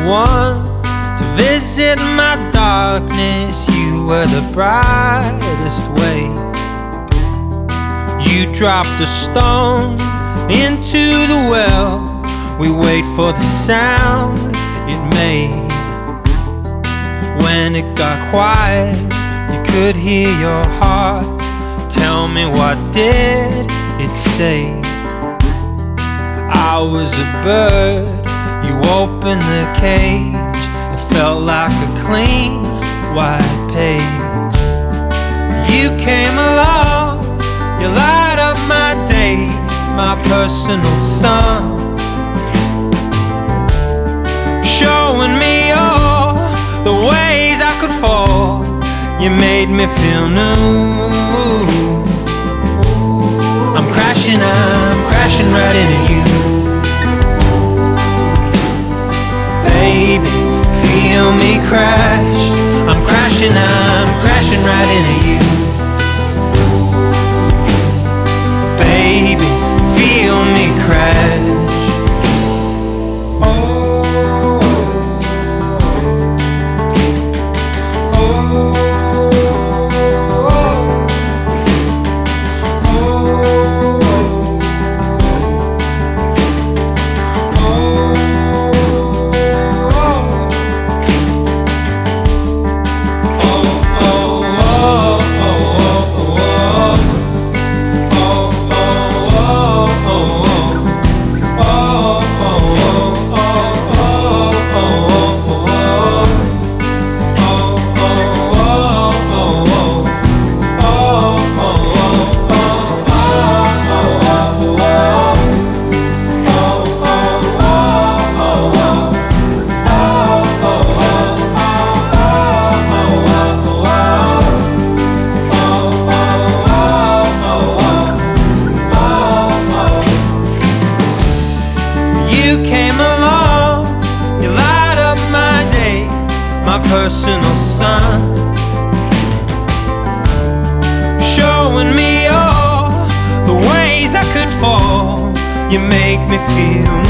one to visit my darkness. You were the brightest way. You dropped a stone into the well. We wait for the sound it made. When it got quiet, you could hear your heart. Tell me, what did it say? I was a bird, you opened the cage. It felt like a clean white page. You came along, you light up my days, my personal sun, showing me all the ways I could fall. You made me feel new. I'm crashing right into you. Baby, feel me crash. I'm crashing right into you. Baby, feel me crash. You came along, you light up my day, my personal sun, showing me all the ways I could fall. You make me feel